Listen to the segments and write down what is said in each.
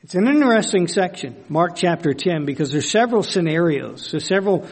It's an interesting section, Mark chapter 10, because there's several scenarios, there's several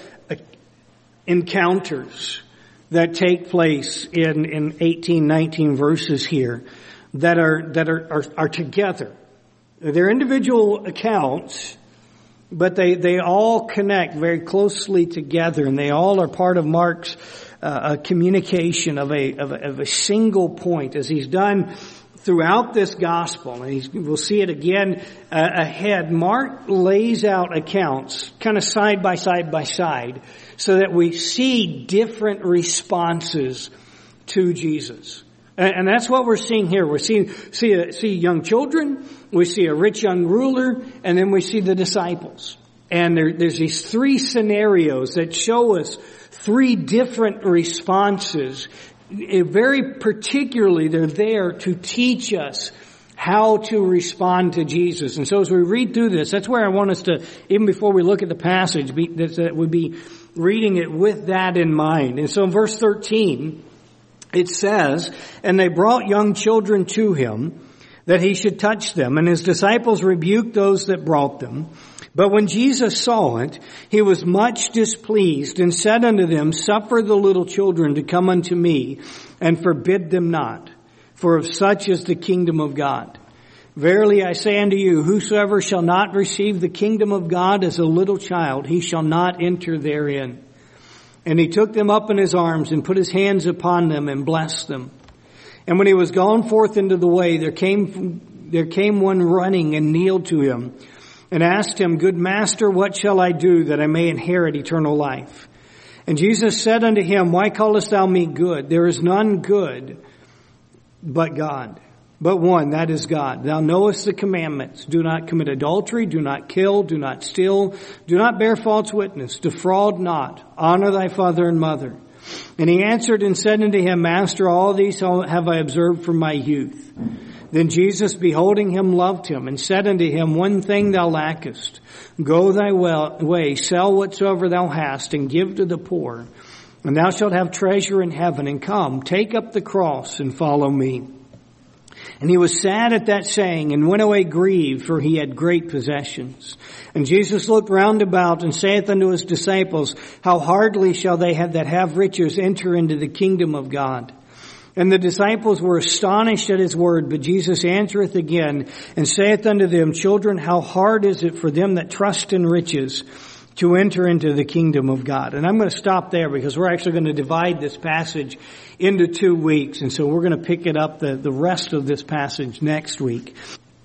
encounters that take place in 18, 19 verses here that are together. They're individual accounts, but they all connect very closely together, and they all are part of Mark's communication of a single point, as he's done throughout this gospel. And we'll see it again ahead. Mark lays out accounts kind of side by side so that we see different responses to Jesus. And that's what we're seeing here. We see young children, we see a rich young ruler, and then we see the disciples. And there's these three scenarios that show us three different responses. Very particularly, they're there to teach us how to respond to Jesus. And so as we read through this, that's where I want us to, even before we look at the passage, that would be reading it with that in mind. And so in verse 13, it says, "And they brought young children to him, that he should touch them. And his disciples rebuked those that brought them. But when Jesus saw it, he was much displeased, and said unto them, Suffer the little children to come unto me, and forbid them not. For of such is the kingdom of God. Verily I say unto you, whosoever shall not receive the kingdom of God as a little child, he shall not enter therein. And he took them up in his arms, and put his hands upon them, and blessed them. And when he was gone forth into the way, there came one running, and kneeled to him, and asked him, Good master, what shall I do that I may inherit eternal life? And Jesus said unto him, Why callest thou me good? There is none good but God, but one, that is God. Thou knowest the commandments. Do not commit adultery, do not kill, do not steal, do not bear false witness, defraud not, honor thy father and mother. And he answered and said unto him, Master, all these have I observed from my youth. Then Jesus, beholding him, loved him, and said unto him, One thing thou lackest. Go thy way, sell whatsoever thou hast, and give to the poor. And thou shalt have treasure in heaven. And come, take up the cross, and follow me. And he was sad at that saying, and went away grieved, for he had great possessions. And Jesus looked round about, and saith unto his disciples, How hardly shall they that have riches enter into the kingdom of God? And the disciples were astonished at his word, but Jesus answereth again, and saith unto them, Children, how hard is it for them that trust in riches to enter into the kingdom of God? And I'm going to stop there, because we're actually going to divide this passage into 2 weeks. And so we're going to pick it up, the rest of this passage, next week.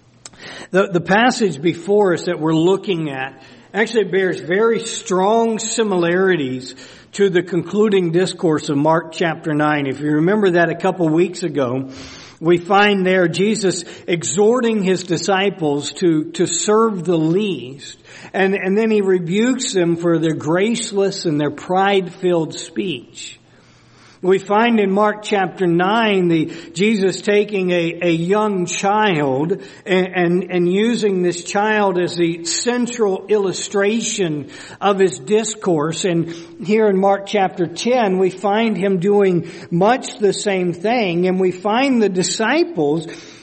The passage before us that we're looking at actually bears very strong similarities to the concluding discourse of Mark chapter 9. If you remember that a couple weeks ago, we find there Jesus exhorting his disciples to serve the least. And then he rebukes them for their graceless and their pride-filled speech. We find in Mark chapter 9 Jesus taking a young child and using this child as the central illustration of his discourse. And here in Mark chapter 10 we find him doing much the same thing, and we find the disciples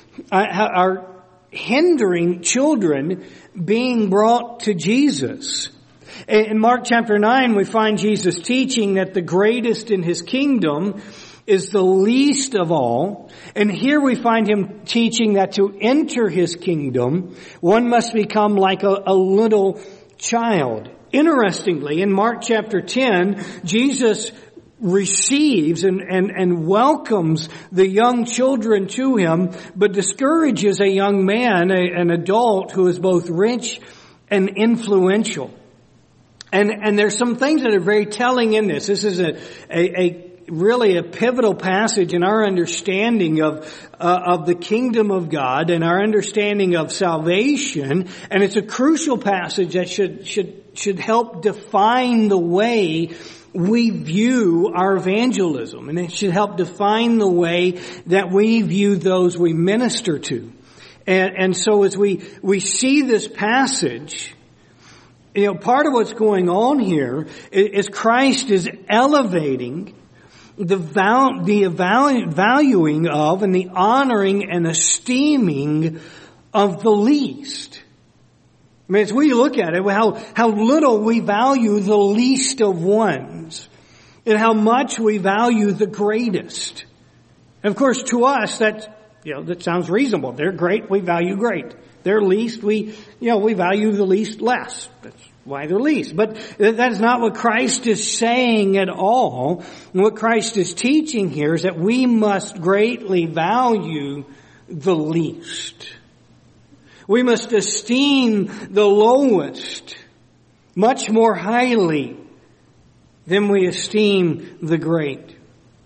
are hindering children being brought to Jesus. In Mark chapter 9, we find Jesus teaching that the greatest in his kingdom is the least of all. And here we find him teaching that to enter his kingdom, one must become like a little child. Interestingly, in Mark chapter 10, Jesus receives and welcomes the young children to him, but discourages a young man, an adult who is both rich and influential. And there's some things that are very telling in this. This is really a pivotal passage in our understanding of the kingdom of God and our understanding of salvation. And it's a crucial passage that should help define the way we view our evangelism. And it should help define the way that we view those we minister to. And so as we see this passage, part of what's going on here is Christ is elevating the valuing of and the honoring and esteeming of the least. I mean, as we look at it, how little we value the least of ones and how much we value the greatest. And of course, to us, that sounds reasonable. They're great, we value great. They're least, we value the least less. That's why they're least. But that's not what Christ is saying at all. And what Christ is teaching here is that we must greatly value the least. We must esteem the lowest much more highly than we esteem the great.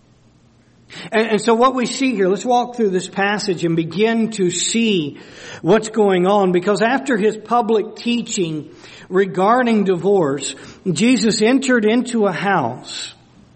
And so what we see here, let's walk through this passage and begin to see what's going on. Because after his public teaching regarding divorce, Jesus entered into a house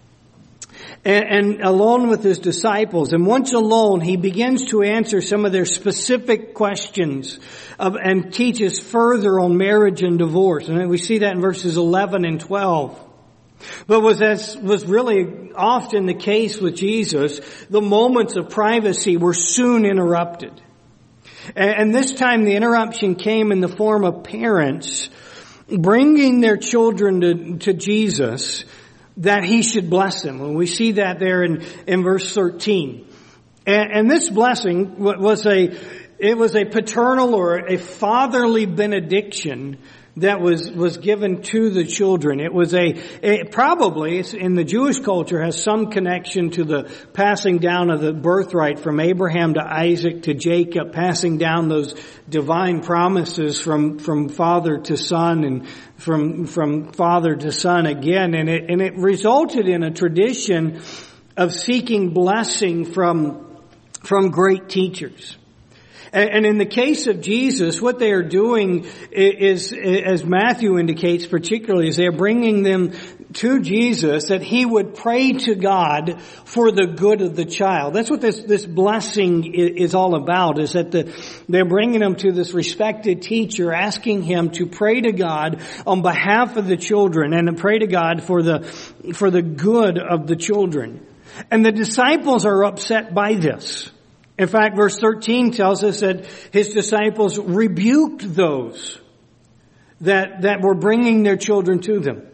and alone with his disciples. And once alone, he begins to answer some of their specific questions and teaches further on marriage and divorce. And we see that in verses 11 and 12. But was really often the case with Jesus, the moments of privacy were soon interrupted. And this time the interruption came in the form of parents bringing their children to Jesus that he should bless them. And we see that there in verse 13. And this blessing was a paternal or a fatherly benediction that was given to the children. It was probably in the Jewish culture has some connection to the passing down of the birthright from Abraham to Isaac to Jacob, passing down those divine promises from father to son and from father to son again. And it resulted in a tradition of seeking blessing from great teachers. And in the case of Jesus, what they are doing is, as Matthew indicates particularly, is they are bringing them to Jesus that he would pray to God for the good of the child. That's what this blessing is all about, is that they're bringing them to this respected teacher, asking him to pray to God on behalf of the children and to pray to God for the good of the children. And the disciples are upset by this. In fact, verse 13 tells us that his disciples rebuked those that were bringing their children to them.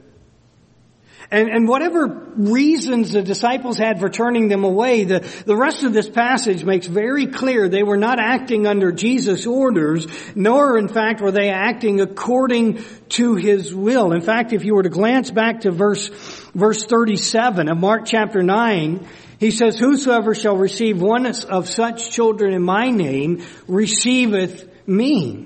And whatever reasons the disciples had for turning them away, the rest of this passage makes very clear they were not acting under Jesus' orders, nor in fact were they acting according to his will. In fact, if you were to glance back to verse 37 of Mark chapter 9, he says, "Whosoever shall receive one of such children in my name receiveth me."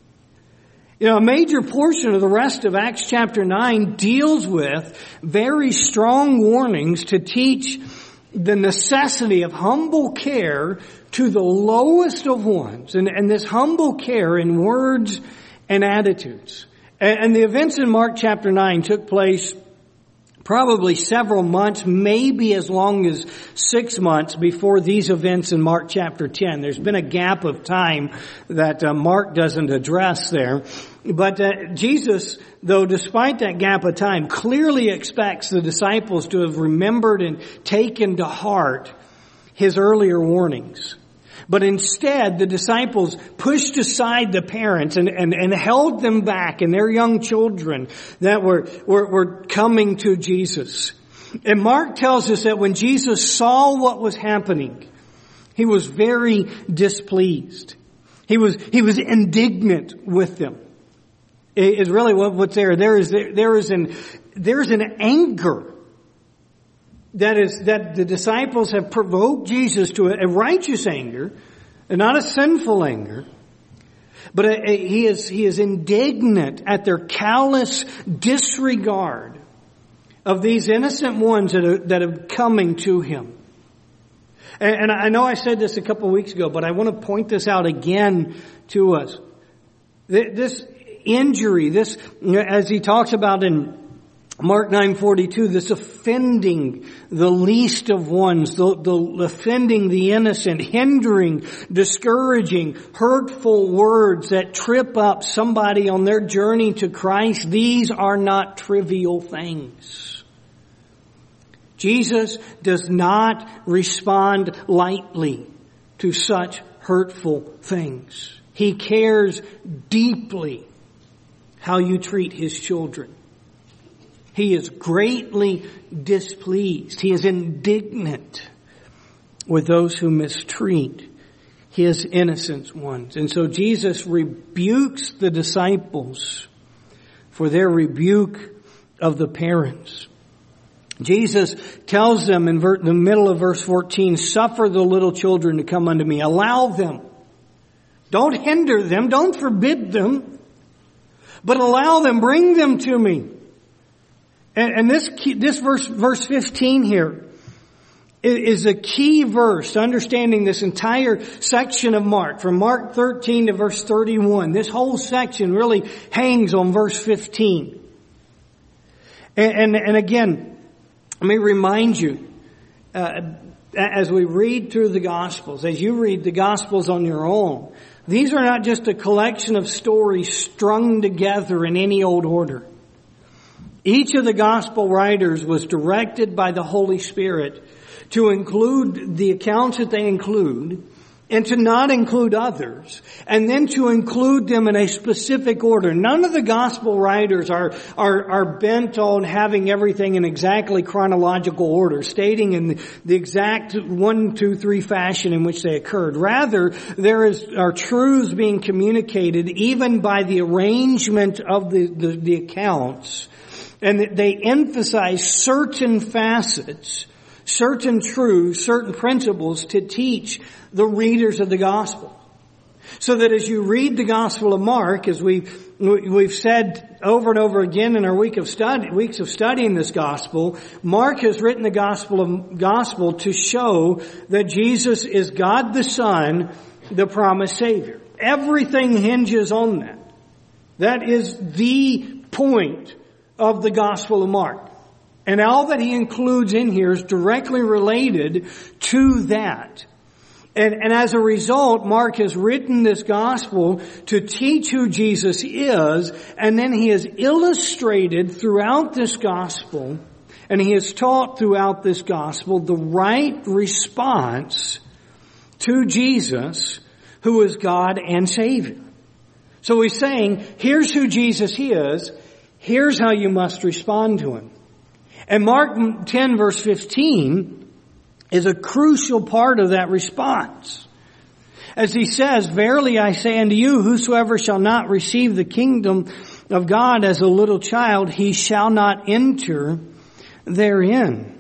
A major portion of the rest of Acts chapter 9 deals with very strong warnings to teach the necessity of humble care to the lowest of ones. And this humble care in words and attitudes. And the events in Mark chapter 9 took place probably several months, maybe as long as 6 months before these events in Mark chapter 10. There's been a gap of time that Mark doesn't address there. But Jesus, though, despite that gap of time, clearly expects the disciples to have remembered and taken to heart his earlier warnings. But instead, the disciples pushed aside the parents and held them back and their young children that were coming to Jesus. And Mark tells us that when Jesus saw what was happening, he was very displeased. He was indignant with them. Is really what's there. There is an anger that the disciples have provoked Jesus to a righteous anger, and not a sinful anger, but he is indignant at their callous disregard of these innocent ones that are coming to him. And I know I said this a couple of weeks ago, but I want to point this out again to us. This injury, this, as he talks about in Mark 9:42, this offending the least of ones, the offending the innocent, hindering, discouraging, hurtful words that trip up somebody on their journey to Christ, these are not trivial things. Jesus does not respond lightly to such hurtful things. He cares deeply how you treat His children. He is greatly displeased. He is indignant with those who mistreat His innocent ones. And so Jesus rebukes the disciples for their rebuke of the parents. Jesus tells them in the middle of verse 14, suffer the little children to come unto me. Allow them. Don't hinder them. Don't forbid them. But allow them. Bring them to me. And this verse 15 here is a key verse to understanding this entire section of Mark. From Mark 13 to verse 31. This whole section really hangs on verse 15. And again, let me remind you, as we read through the Gospels, as you read the Gospels on your own, these are not just a collection of stories strung together in any old order. Each of the Gospel writers was directed by the Holy Spirit to include the accounts that they include, and to not include others, and then to include them in a specific order. None of the gospel writers are bent on having everything in exactly chronological order, stating in the exact 1, 2, 3 fashion in which they occurred. Rather, there are truths being communicated even by the arrangement of the accounts, and they emphasize certain facets, certain truths, certain principles to teach the readers of the gospel. So that as you read the Gospel of Mark, as we've said over and over again in our weeks of studying this gospel, Mark has written the gospel to show that Jesus is God the Son, the promised Savior. Everything hinges on that. That is the point of the Gospel of Mark. And all that he includes in here is directly related to that. And as a result, Mark has written this gospel to teach who Jesus is, and then he has illustrated throughout this gospel, and he has taught throughout this gospel the right response to Jesus, who is God and Savior. So he's saying, here's who Jesus is, here's how you must respond to him. And Mark 10 verse 15 is a crucial part of that response. As he says, verily I say unto you, whosoever shall not receive the kingdom of God as a little child, he shall not enter therein.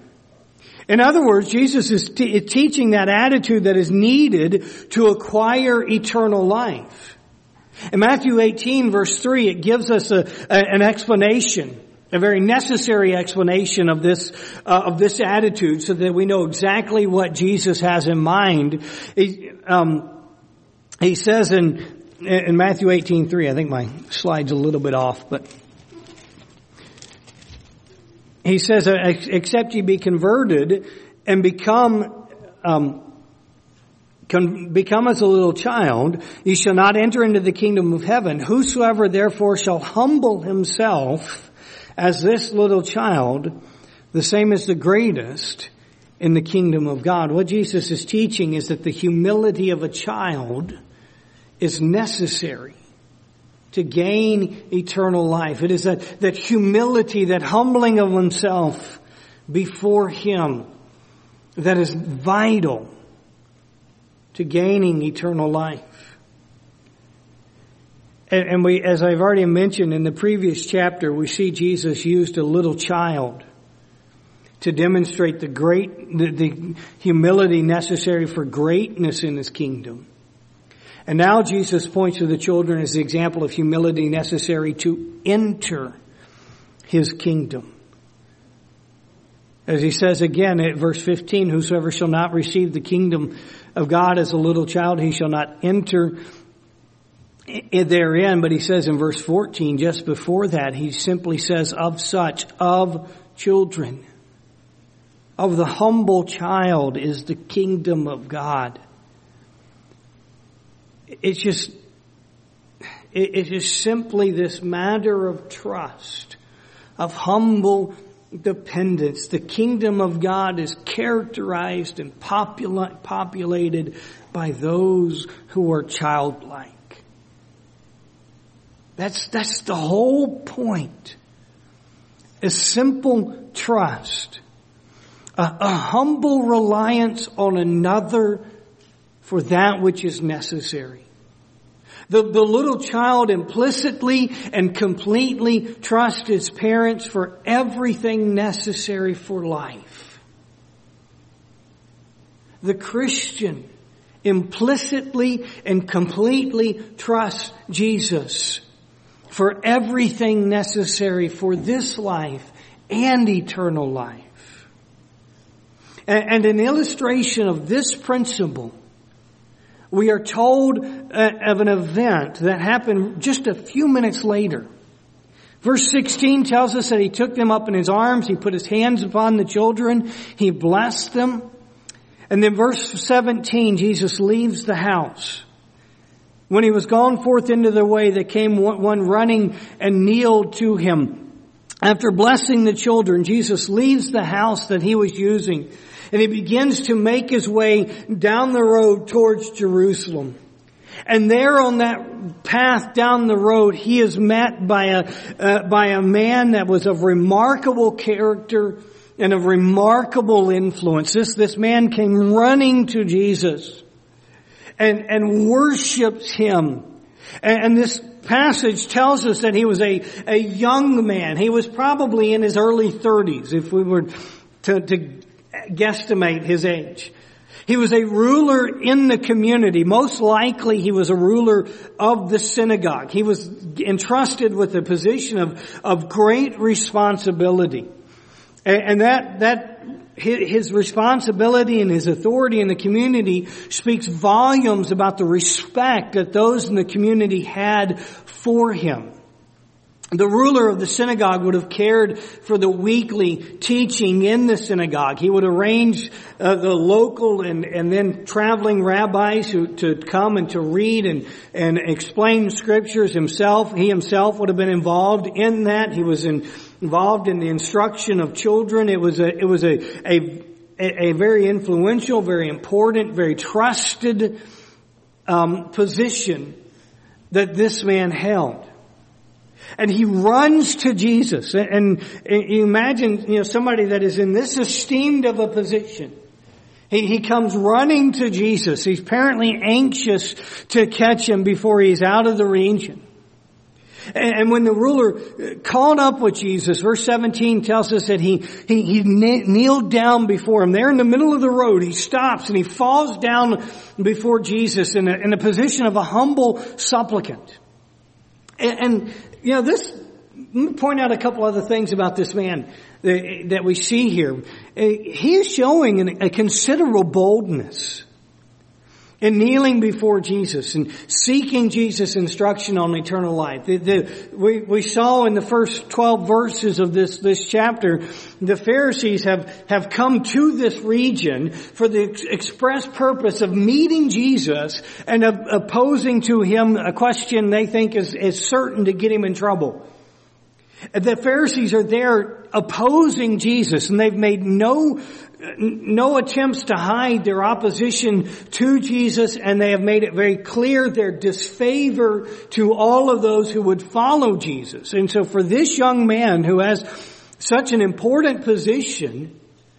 In other words, Jesus is teaching that attitude that is needed to acquire eternal life. In Matthew 18 verse 3, it gives us an explanation, a very necessary explanation of this attitude, so that we know exactly what Jesus has in mind. He says in Matthew 18:3, I think my slide's a little bit off, but he says, except ye be converted and become as a little child, ye shall not enter into the kingdom of heaven. Whosoever therefore shall humble himself as this little child, the same as the greatest in the kingdom of God. What Jesus is teaching is that the humility of a child is necessary to gain eternal life. It is that humility, that humbling of oneself before Him, that is vital to gaining eternal life. And we, as I've already mentioned in the previous chapter, we see Jesus used a little child to demonstrate the humility necessary for greatness in His kingdom. And now Jesus points to the children as the example of humility necessary to enter His kingdom. As He says again at verse 15, whosoever shall not receive the kingdom of God as a little child, he shall not enter therein. But He says in verse 14, just before that, He simply says, of children. Of the humble child is the kingdom of God. It's just simply this matter of trust, of humble dependence. The kingdom of God is characterized and populated by those who are childlike. That's the whole point. A simple trust. A humble reliance on another for that which is necessary. The little child implicitly and completely trusts his parents for everything necessary for life. The Christian implicitly and completely trusts Jesus for everything necessary for this life and eternal life. And an illustration of this principle, we are told of an event that happened just a few minutes later. Verse 16 tells us that he took them up in his arms, he put his hands upon the children, he blessed them. And then verse 17, Jesus leaves the house. When he was gone forth into the way, there came one running and kneeled to him. After blessing the children, Jesus leaves the house that he was using, and he begins to make his way down the road towards Jerusalem. And there on that path down the road, he is met by a man that was of remarkable character and of remarkable influence. This man came running to Jesus and worships him. And this passage tells us that he was a young man. He was probably in his early 30s, if we were to guesstimate his age. He was a ruler in the community. Most likely he was a ruler of the synagogue. He was entrusted with a position of great responsibility. And his responsibility and his authority in the community speaks volumes about the respect that those in the community had for him. The ruler of the synagogue would have cared for the weekly teaching in the synagogue. He would arrange the local and then traveling rabbis to come and to read and explain scriptures himself. He himself would have been involved in that. He was involved in the instruction of children. It was a very influential, very important, very trusted position that this man held. And he runs to Jesus. And you imagine, somebody that is in this esteemed of a position. He comes running to Jesus. He's apparently anxious to catch him before he's out of the region. And when the ruler caught up with Jesus, verse 17 tells us that he kneeled down before him. There in the middle of the road, he stops and he falls down before Jesus in a position of a humble supplicant. And let me point out a couple other things about this man that we see here. He is showing a considerable boldness in kneeling before Jesus and seeking Jesus' instruction on eternal life. We saw in the first 12 verses of this chapter, the Pharisees have come to this region for the express purpose of meeting Jesus and of posing to him a question they think is certain to get him in trouble. The Pharisees are there opposing Jesus, and they've made no attempts to hide their opposition to Jesus, and they have made it very clear their disfavor to all of those who would follow Jesus. And so for this young man who has such an important position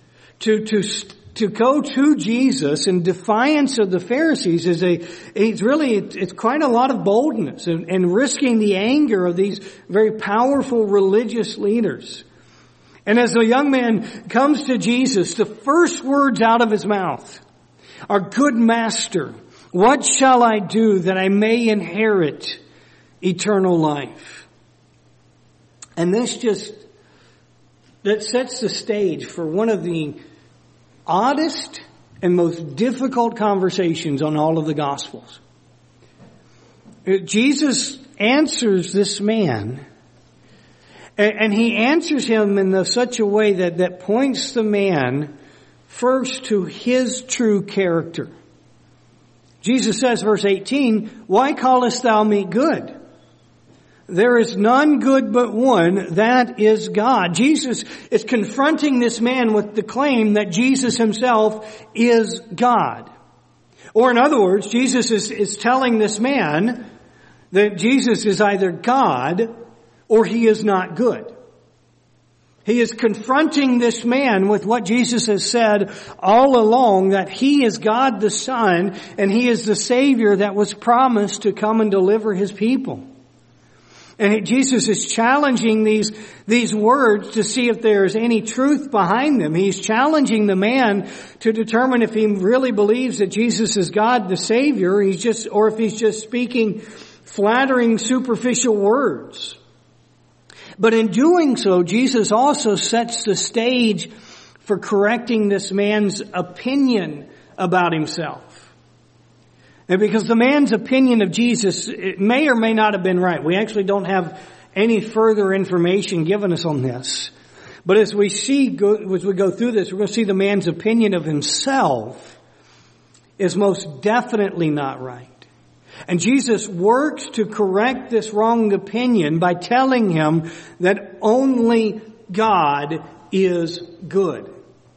to go to Jesus in defiance of the Pharisees it's quite a lot of boldness and risking the anger of these very powerful religious leaders. And as the young man comes to Jesus, the first words out of his mouth are, "Good Master, what shall I do that I may inherit eternal life?" And that sets the stage for one of the oddest and most difficult conversations on all of the Gospels. Jesus answers this man, and he answers him in such a way that points the man first to his true character. Jesus says, verse 18, "Why callest thou me good? There is none good but one, that is God." Jesus is confronting this man with the claim that Jesus himself is God. Or in other words, Jesus is telling this man that Jesus is either God or he is not good. He is confronting this man with what Jesus has said all along, that he is God the Son and he is the Savior that was promised to come and deliver his people. And Jesus is challenging these words to see if there's any truth behind them. He's challenging the man to determine if he really believes that Jesus is God the Savior, or if he's just speaking flattering, superficial words. But in doing so, Jesus also sets the stage for correcting this man's opinion about himself. And because the man's opinion of Jesus, it may or may not have been right. We actually don't have any further information given us on this. But as we go through this, we're going to see the man's opinion of himself is most definitely not right. And Jesus works to correct this wrong opinion by telling him that only God is good.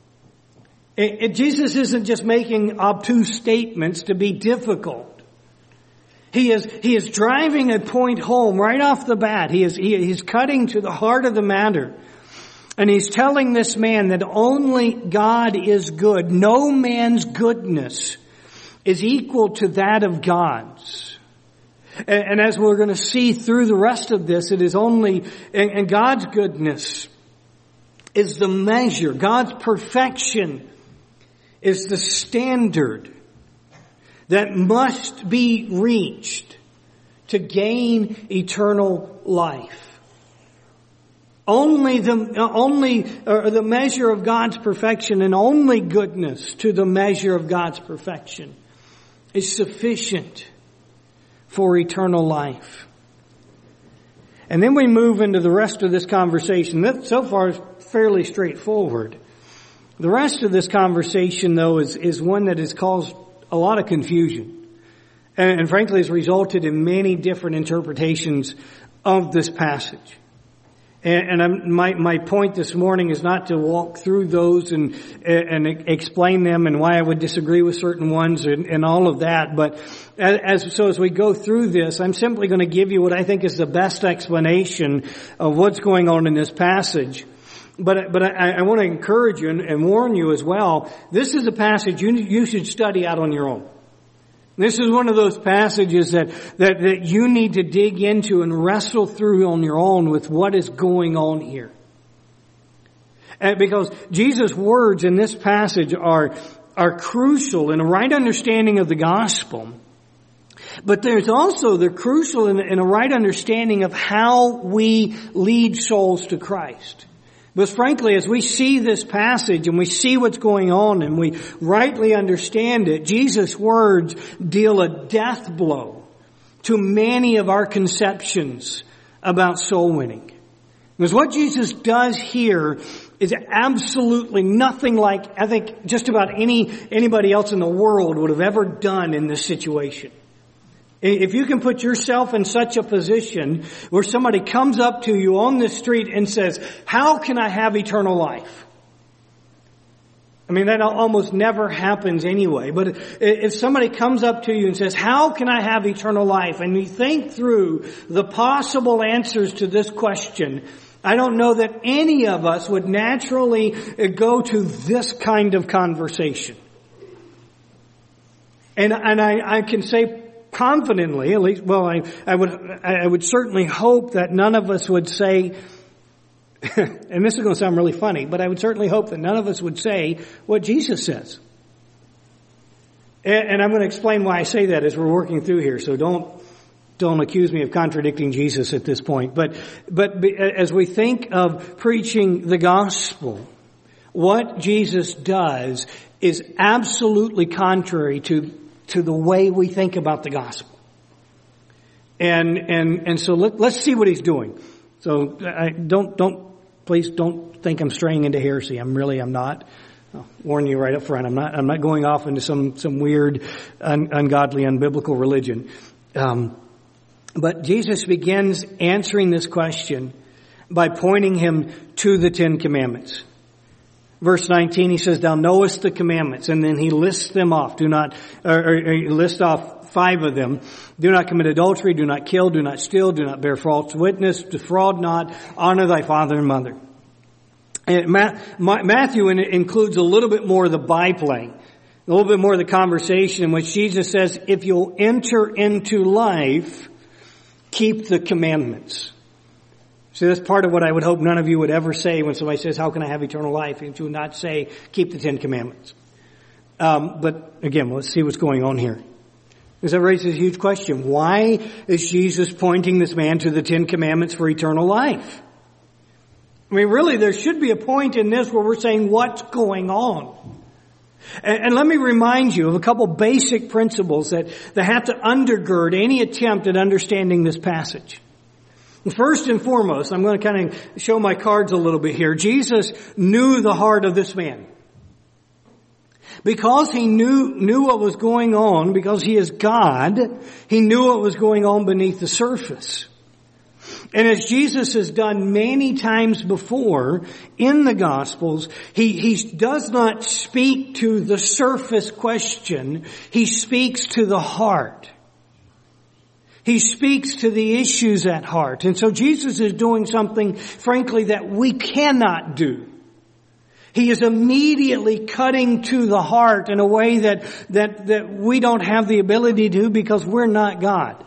Jesus isn't just making obtuse statements to be difficult. He is driving a point home right off the bat. He's cutting to the heart of the matter. And he's telling this man that only God is good. No man's goodness is equal to that of God's. And as we're going to see through the rest of this, it is only, and God's goodness is the measure. God's perfection is the standard that must be reached to gain eternal life. Only the measure of God's perfection and only goodness to the measure of God's perfection is sufficient for eternal life. And then we move into the rest of this conversation. That so far is fairly straightforward. The rest of this conversation, though, is one that has caused a lot of confusion. And frankly has resulted in many different interpretations of this passage. My point this morning is not to walk through those and explain them and why I would disagree with certain ones and all of that. But as we go through this, I'm simply going to give you what I think is the best explanation of what's going on in this passage. But I want to encourage you and warn you as well. This is a passage you should study out on your own. This is one of those passages that you need to dig into and wrestle through on your own with what is going on here. Because Jesus' words in this passage are crucial in a right understanding of the gospel. But they're crucial in a right understanding of how we lead souls to Christ. Because frankly, as we see this passage and we see what's going on and we rightly understand it, Jesus' words deal a death blow to many of our conceptions about soul winning. Because what Jesus does here is absolutely nothing like, I think, just about anybody else in the world would have ever done in this situation. If you can put yourself in such a position where somebody comes up to you on the street and says, "How can I have eternal life?" I mean, that almost never happens anyway. But if somebody comes up to you and says, "How can I have eternal life?" and you think through the possible answers to this question, I don't know that any of us would naturally go to this kind of conversation. And I can say confidently, at least, well, I would certainly hope that none of us would say, and this is going to sound really funny, but I would certainly hope that none of us would say what Jesus says. And I'm going to explain why I say that as we're working through here, so don't accuse me of contradicting Jesus at this point. But as we think of preaching the gospel, what Jesus does is absolutely contrary to the way we think about the gospel. And so let's see what he's doing. So please don't think I'm straying into heresy. I'm not. I'll warn you right up front. I'm not going off into some weird, ungodly, unbiblical religion. But Jesus begins answering this question by pointing him to the 10 Commandments. Verse 19, he says, "Thou knowest the commandments," and then he lists them off. He lists off 5 of them. Do not commit adultery, do not kill, do not steal, do not bear false witness, defraud not, honor thy father and mother. And Matthew includes a little bit more of the byplay, a little bit more of the conversation in which Jesus says, if you'll enter into life, keep the commandments. So that's part of what I would hope none of you would ever say when somebody says, how can I have eternal life? And you would not say, keep the 10 commandments. But again, let's see what's going on here. Because that raises a huge question. Why is Jesus pointing this man to the 10 commandments for eternal life? I mean, really, there should be a point in this where we're saying, what's going on? And let me remind you of a couple basic principles that have to undergird any attempt at understanding this passage. First and foremost, I'm going to kind of show my cards a little bit here. Jesus knew the heart of this man. Because he knew what was going on, because he is God, he knew what was going on beneath the surface. And as Jesus has done many times before in the Gospels, he does not speak to the surface question. He speaks to the heart. He speaks to the issues at heart. And so Jesus is doing something, frankly, that we cannot do. He is immediately cutting to the heart in a way that we don't have the ability to because we're not God.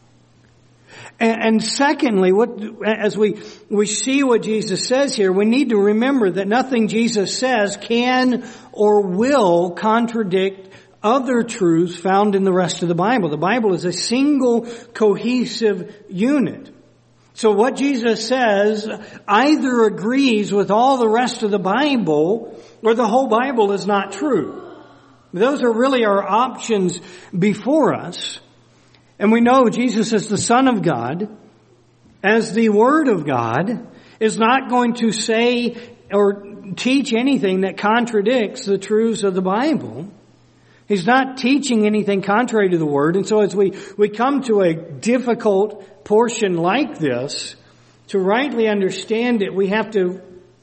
And secondly, as we see what Jesus says here, we need to remember that nothing Jesus says can or will contradict other truths found in the rest of the Bible. The Bible is a single cohesive unit. So what Jesus says either agrees with all the rest of the Bible or the whole Bible is not true. Those are really our options before us. And we know Jesus as the Son of God, as the Word of God, is not going to say or teach anything that contradicts the truths of the Bible. He's not teaching anything contrary to the Word. And so as we come to a difficult portion like this, to rightly understand it, we have to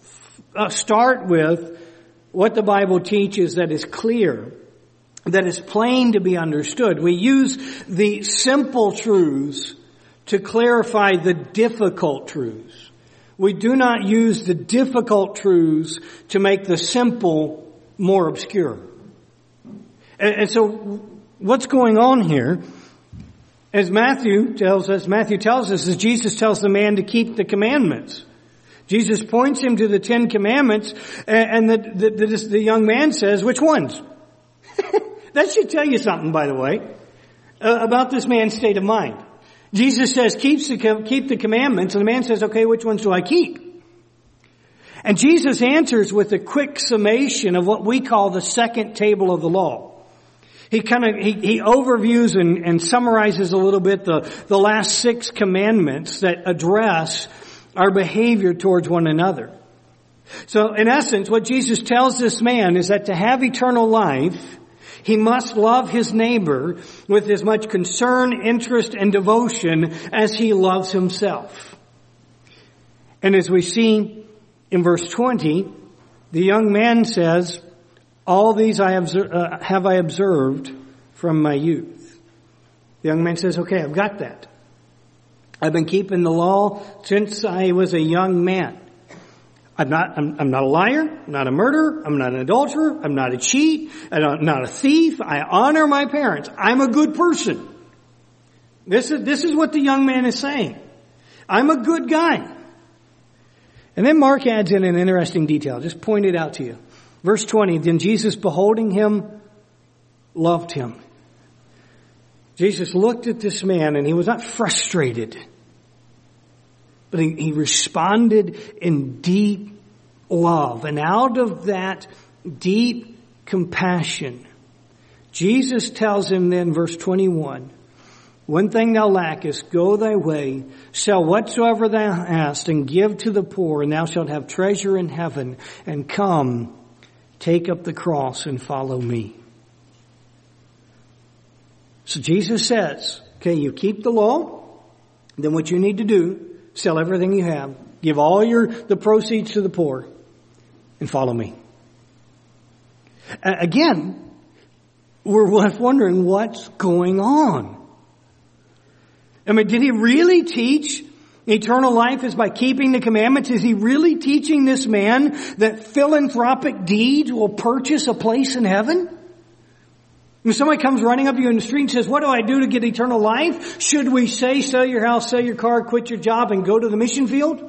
start with what the Bible teaches that is clear, that is plain to be understood. We use the simple truths to clarify the difficult truths. We do not use the difficult truths to make the simple more obscure. And so what's going on here, as Matthew tells us is Jesus tells the man to keep the commandments. Jesus points him to the 10 commandments, and the young man says, which ones? That should tell you something, by the way, about this man's state of mind. Jesus says, keep the commandments, and the man says, okay, which ones do I keep? And Jesus answers with a quick summation of what we call the second table of the law. He overviews and summarizes a little bit the last 6 commandments that address our behavior towards one another. So in essence, what Jesus tells this man is that to have eternal life, he must love his neighbor with as much concern, interest, and devotion as he loves himself. And as we see in verse 20, the young man says, all these have I observed from my youth. The young man says, okay, I've got that. I've been keeping the law since I was a young man. I'm not a liar, I'm not a murderer, I'm not an adulterer, I'm not a cheat, I'm not a thief, I honor my parents, I'm a good person. This is what the young man is saying. I'm a good guy. And then Mark adds in an interesting detail, just point it out to you. Verse 20, then Jesus, beholding him, loved him. Jesus looked at this man and he was not frustrated, but he responded in deep love. And out of that deep compassion, Jesus tells him then, verse 21, one thing thou lackest, go thy way, sell whatsoever thou hast, and give to the poor, and thou shalt have treasure in heaven, and come, take up the cross and follow me. So Jesus says, okay, you keep the law, then what you need to do, sell everything you have, give all the proceeds to the poor, and follow me. Again, we're left wondering what's going on. I mean, did he really teach eternal life is by keeping the commandments? Is he really teaching this man that philanthropic deeds will purchase a place in heaven? When somebody comes running up to you in the street and says, what do I do to get eternal life? Should we say, sell your house, sell your car, quit your job, and go to the mission field?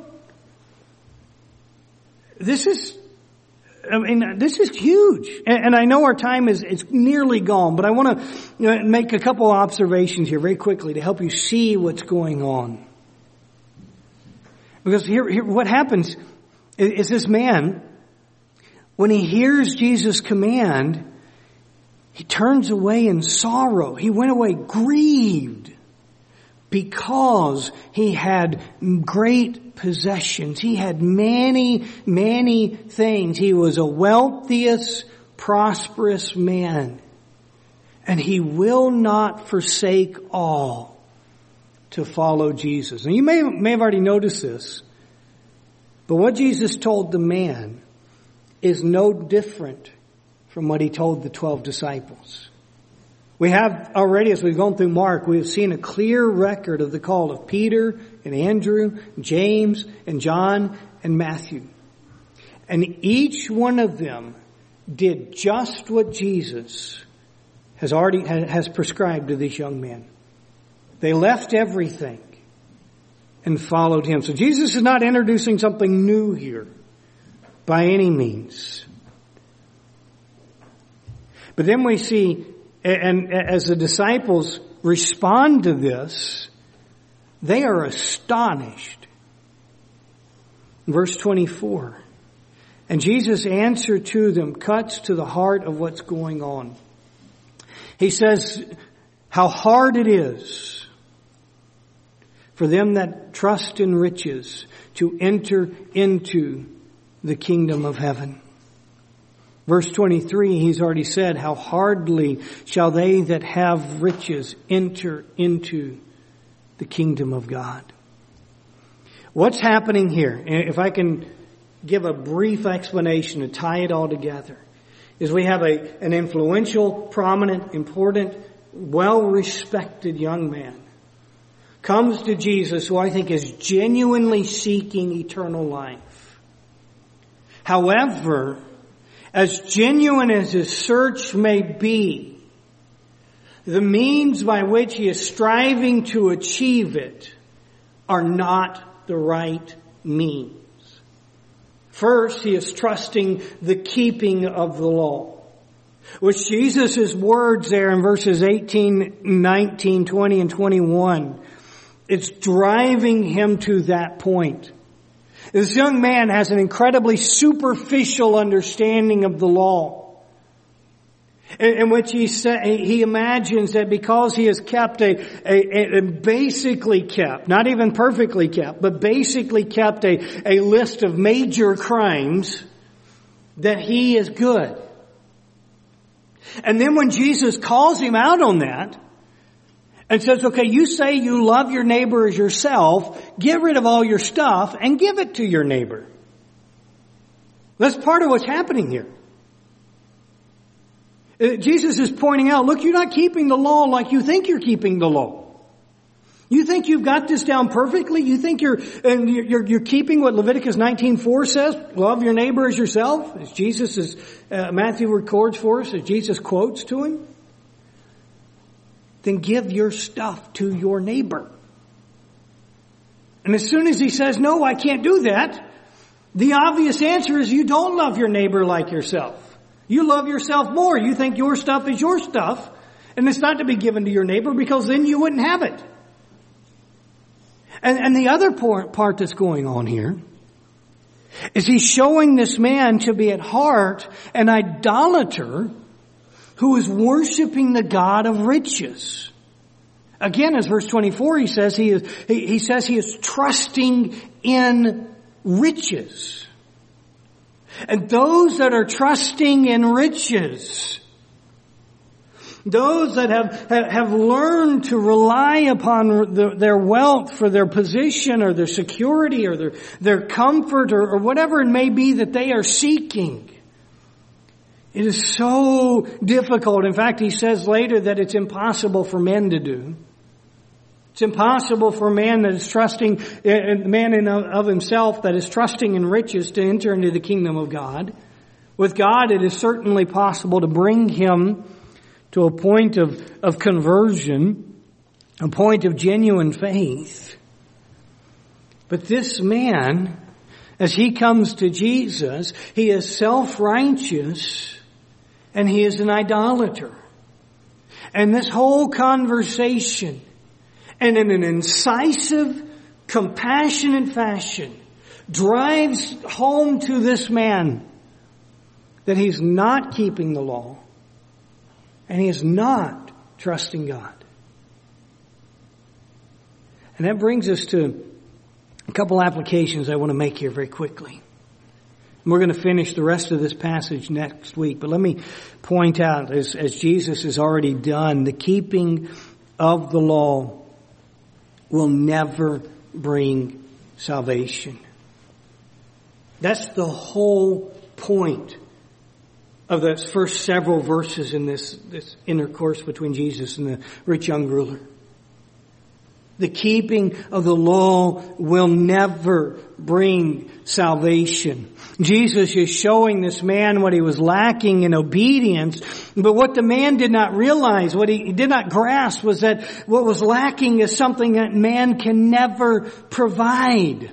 This is huge. And I know our time is nearly gone, but I want to make a couple of observations here very quickly to help you see what's going on. Because here what happens is this man, when he hears Jesus' command, he turns away in sorrow. He went away grieved because he had great possessions. He had many, many things. He was a wealthiest, prosperous man. And he will not forsake all to follow Jesus. And you may have already noticed this, but what Jesus told the man is no different from what he told the 12 disciples. We have already, as we've gone through Mark, we have seen a clear record of the call of Peter and Andrew, James and John and Matthew. And each one of them did just what Jesus has prescribed to this young man. They left everything and followed him. So Jesus is not introducing something new here by any means. But then we see, and as the disciples respond to this, they are astonished. Verse 24. And Jesus' answer to them cuts to the heart of what's going on. He says, how hard it is for them that trust in riches to enter into the kingdom of heaven. Verse 23, he's already said, how hardly shall they that have riches enter into the kingdom of God. What's happening here, if I can give a brief explanation to tie it all together, is we have an influential, prominent, important, well-respected young man comes to Jesus, who I think is genuinely seeking eternal life. However, as genuine as his search may be, the means by which he is striving to achieve it are not the right means. First, he is trusting the keeping of the law, which Jesus' words there in verses 18, 19, 20, and 21, it's driving him to that point. This young man has an incredibly superficial understanding of the law, in which he imagines that because he has kept basically kept, not even perfectly kept, but basically kept a list of major crimes, that he is good. And then when Jesus calls him out on that, and says, okay, you say you love your neighbor as yourself, get rid of all your stuff and give it to your neighbor. That's part of what's happening here. Jesus is pointing out, look, you're not keeping the law like you think you're keeping the law. You think you've got this down perfectly? You think you're keeping what Leviticus 19:4 says? Love your neighbor as yourself, as Matthew records for us, as Jesus quotes to him? Then give your stuff to your neighbor. And as soon as he says, no, I can't do that, the obvious answer is you don't love your neighbor like yourself. You love yourself more. You think your stuff is your stuff, and it's not to be given to your neighbor because then you wouldn't have it. And the other part that's going on here is he's showing this man to be at heart an idolater who is worshiping the God of riches. Again, as verse 24, he says he is trusting in riches. And those that are trusting in riches, those that have learned to rely upon their wealth for their position or their security or their comfort or whatever it may be that they are seeking, It is so difficult. In fact, he says later that it's impossible for men to do. It's impossible for a man that is trusting, a man in of himself that is trusting in riches to enter into the kingdom of God. With God, it is certainly possible to bring him to a point of conversion, a point of genuine faith. But this man, as he comes to Jesus, he is self-righteous and he is an idolater. And this whole conversation, and in an incisive, compassionate fashion, drives home to this man that he's not keeping the law and he is not trusting God. And that brings us to a couple applications I want to make here very quickly. We're going to finish the rest of this passage next week, but let me point out, as Jesus has already done, the keeping of the law will never bring salvation. That's the whole point of the first several verses in this intercourse between Jesus and the rich young ruler. The keeping of the law will never bring salvation. Jesus is showing this man what he was lacking in obedience, but what the man did not realize, what he did not grasp, was that what was lacking is something that man can never provide.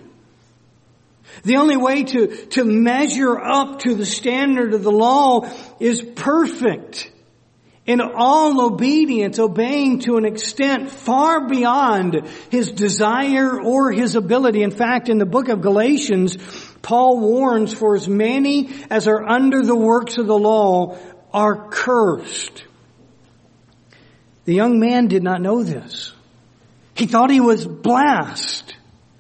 The only way to measure up to the standard of the law is perfect. In all obedience, obeying to an extent far beyond his desire or his ability. In fact, in the book of Galatians, Paul warns, for as many as are under the works of the law are cursed. The young man did not know this. He thought he was blessed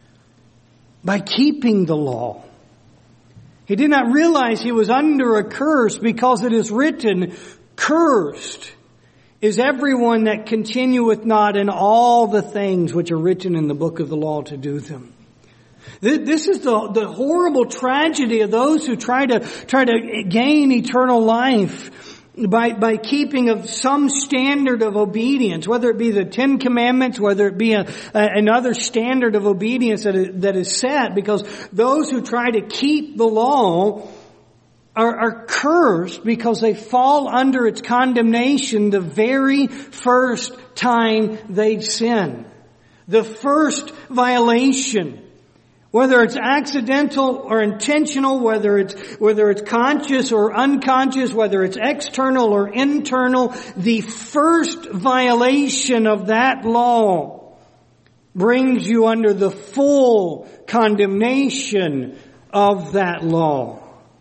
by keeping the law. He did not realize he was under a curse, because it is written, "Cursed is everyone that continueth not in all the things which are written in the book of the law to do them." This is the horrible tragedy of those who try to gain eternal life by keeping of some standard of obedience, whether it be the Ten Commandments, whether it be another standard of obedience that is set, because those who try to keep the law are cursed because they fall under its condemnation the very first time they sin. The first violation, whether it's accidental or intentional, whether it's conscious or unconscious, whether it's external or internal, the first violation of that law brings you under the full condemnation of that law.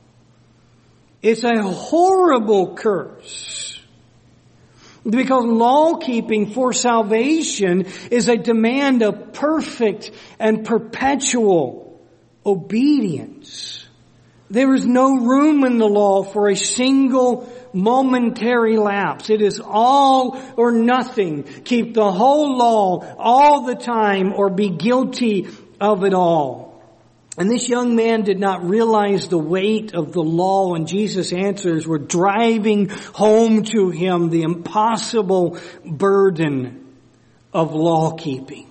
It's a horrible curse, because law-keeping for salvation is a demand of perfect and perpetual obedience. There is no room in the law for a single momentary lapse. It is all or nothing. Keep the whole law all the time or be guilty of it all. And this young man did not realize the weight of the law, and Jesus' answers were driving home to him the impossible burden of law-keeping.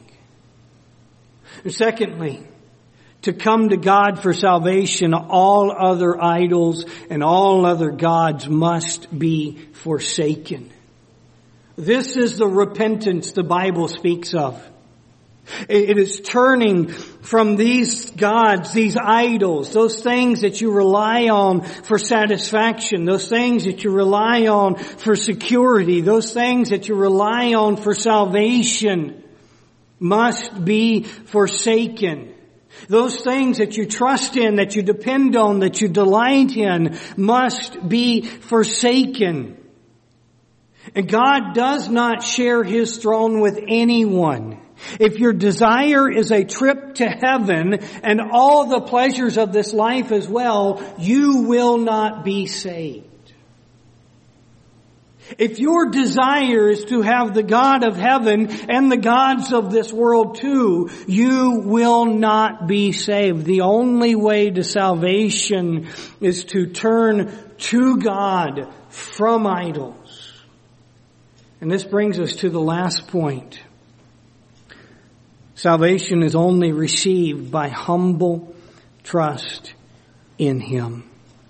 Secondly, to come to God for salvation, all other idols and all other gods must be forsaken. This is the repentance the Bible speaks of. It is turning from these gods, these idols, those things that you rely on for satisfaction, those things that you rely on for security, those things that you rely on for salvation must be forsaken. Those things that you trust in, that you depend on, that you delight in must be forsaken. And God does not share His throne with anyone. If your desire is a trip to heaven and all the pleasures of this life as well, you will not be saved. If your desire is to have the God of heaven and the gods of this world too, you will not be saved. The only way to salvation is to turn to God from idols. And this brings us to the last point. Salvation is only received by humble trust in Him.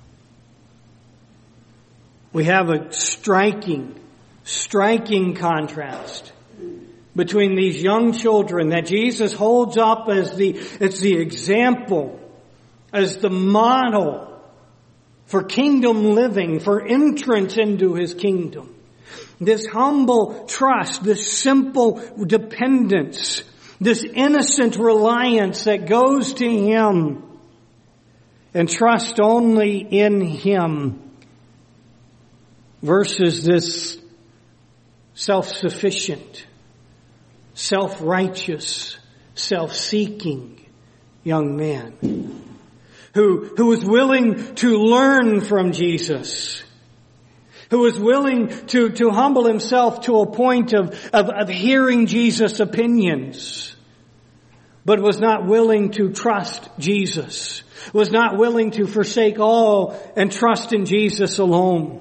We have a striking contrast between these young children that Jesus holds up as the example, as the model for kingdom living, for entrance into His kingdom. This humble trust, this simple dependence, this innocent reliance that goes to Him and trust only in Him versus this self-sufficient, self-righteous, self-seeking young man who was willing to learn from Jesus, who was willing to humble himself to a point of hearing Jesus' opinions, but was not willing to trust Jesus, was not willing to forsake all and trust in Jesus alone.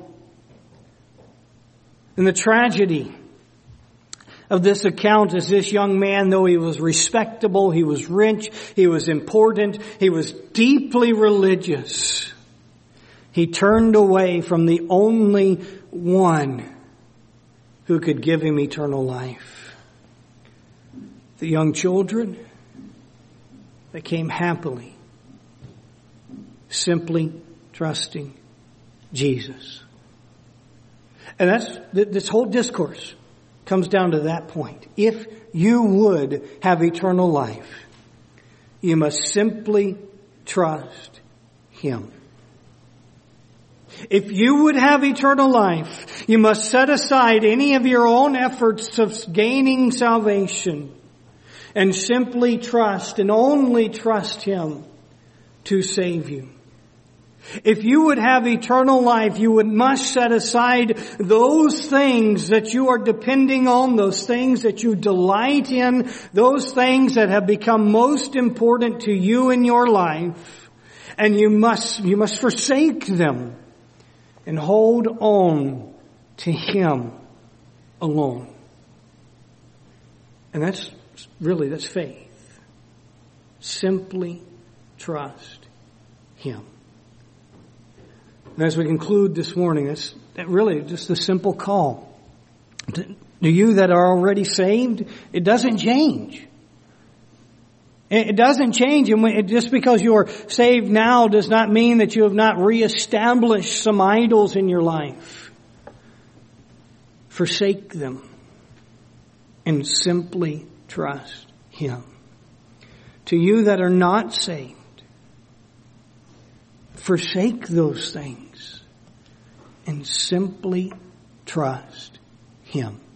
And the tragedy of this account is this young man, though he was respectable, he was rich, he was important, he was deeply religious, he turned away from the only one who could give him eternal life. The young children, they came happily, simply trusting Jesus. And this whole discourse comes down to that point. If you would have eternal life, you must simply trust Him. If you would have eternal life, you must set aside any of your own efforts of gaining salvation and simply trust and only trust Him to save you. If you would have eternal life, you must set aside those things that you are depending on, those things that you delight in, those things that have become most important to you in your life, and you must forsake them and hold on to Him alone. And that's faith. Simply trust Him. And as we conclude this morning, it's really just a simple call. To you that are already saved, it doesn't change. It doesn't change. And just because you are saved now does not mean that you have not reestablished some idols in your life. Forsake them and simply trust Him. To you that are not saved, forsake those things and simply trust Him.